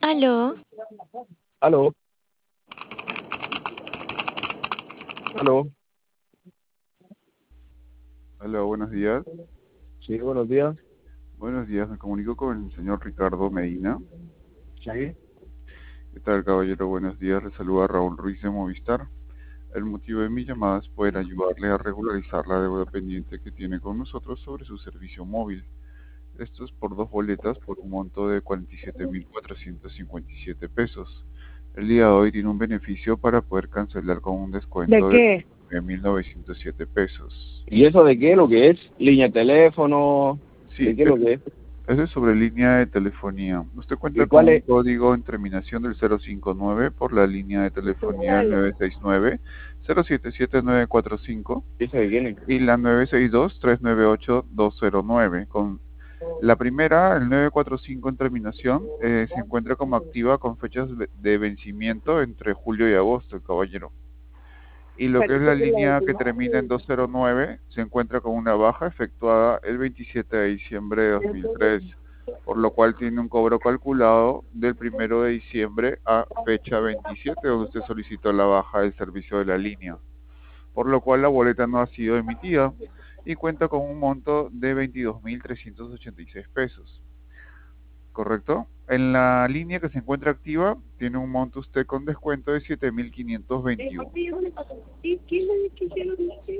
Aló, Aló, aló. Hola, buenos días. Sí, buenos días. Buenos días, me comunico con el señor Ricardo Medina. Sí. ¿Qué tal, caballero? Buenos días, le saluda Raúl Ruiz de Movistar. El motivo de mi llamada es poder ayudarle a regularizar la deuda pendiente que tiene con nosotros sobre su servicio móvil. Esto es por 2 boletas por un monto de 47.457 pesos. El día de hoy tiene un beneficio para poder cancelar con un ¿De descuento de qué? 1.907 pesos. ¿Y eso de qué? ¿Lo que es? ¿Línea de teléfono? Sí, ¿De qué lo que es? ese es sobre línea de telefonía. Usted cuenta ¿Y con cuál un es? código en terminación del 059 por la línea de telefonía del 969-077945 ¿Eso de quién es? y la 962-398-209. Con la primera, el 945 en terminación, se encuentra como activa con fechas de vencimiento entre julio y agosto, caballero. Y lo que es la línea que termina en 209 se encuentra con una baja efectuada el 27 de diciembre de 2003, por lo cual tiene un cobro calculado del 1 de diciembre a fecha 27, donde usted solicitó la baja del servicio de la línea, por lo cual la boleta no ha sido emitida y cuenta con un monto de 22.386 pesos. ¿Correcto? En la línea que se encuentra activa, tiene un monto usted con descuento de 7.521.